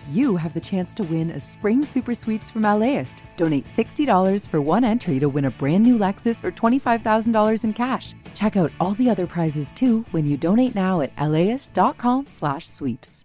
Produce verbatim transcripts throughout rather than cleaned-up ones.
you have the chance to win a spring super sweeps from LAist. Donate sixty dollars for one entry to win a brand new Lexus or twenty-five thousand dollars in cash. Check out all the other prizes too when you donate now at laist.com slash sweeps.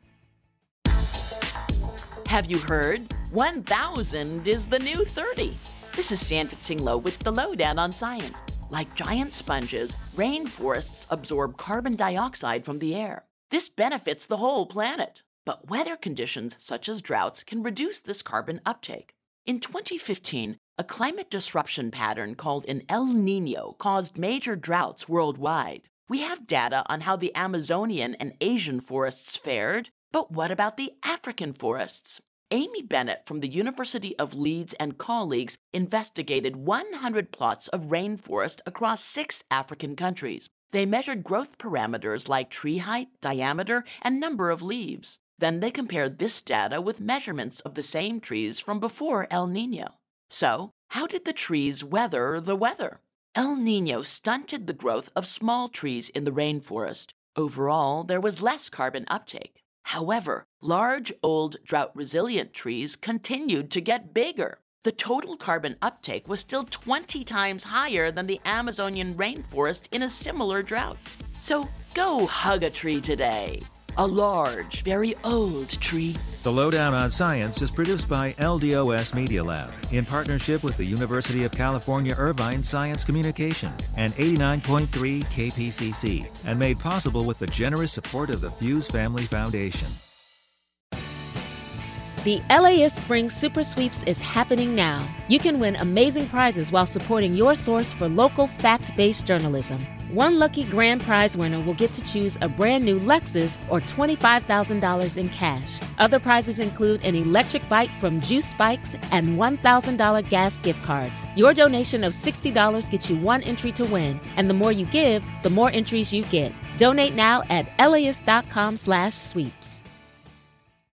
Have you heard? one thousand is the new thirty. This is Sandy Singlo with the Lowdown on Science. Like giant sponges, rainforests absorb carbon dioxide from the air. This benefits the whole planet. But weather conditions such as droughts can reduce this carbon uptake. In twenty fifteen, a climate disruption pattern called an El Niño caused major droughts worldwide. We have data on how the Amazonian and Asian forests fared, but what about the African forests? Amy Bennett from the University of Leeds and colleagues investigated one hundred plots of rainforest across six African countries. They measured growth parameters like tree height, diameter, and number of leaves. Then they compared this data with measurements of the same trees from before El Niño. So, how did the trees weather the weather? El Niño stunted the growth of small trees in the rainforest. Overall, there was less carbon uptake. However, large, old, drought-resilient trees continued to get bigger. The total carbon uptake was still twenty times higher than the Amazonian rainforest in a similar drought. So go hug a tree today. A large, very old tree. The Lowdown on Science is produced by L D O S Media Lab in partnership with the University of California Irvine Science Communication and eighty-nine point three K P C C, and made possible with the generous support of the Fuse Family Foundation. The LAist Spring Super Sweeps is happening now. You can win amazing prizes while supporting your source for local fact-based journalism. One lucky grand prize winner will get to choose a brand new Lexus or twenty-five thousand dollars in cash. Other prizes include an electric bike from Juice Bikes and one thousand dollars gas gift cards. Your donation of sixty dollars gets you one entry to win, and the more you give, the more entries you get. Donate now at laist.com slash sweeps.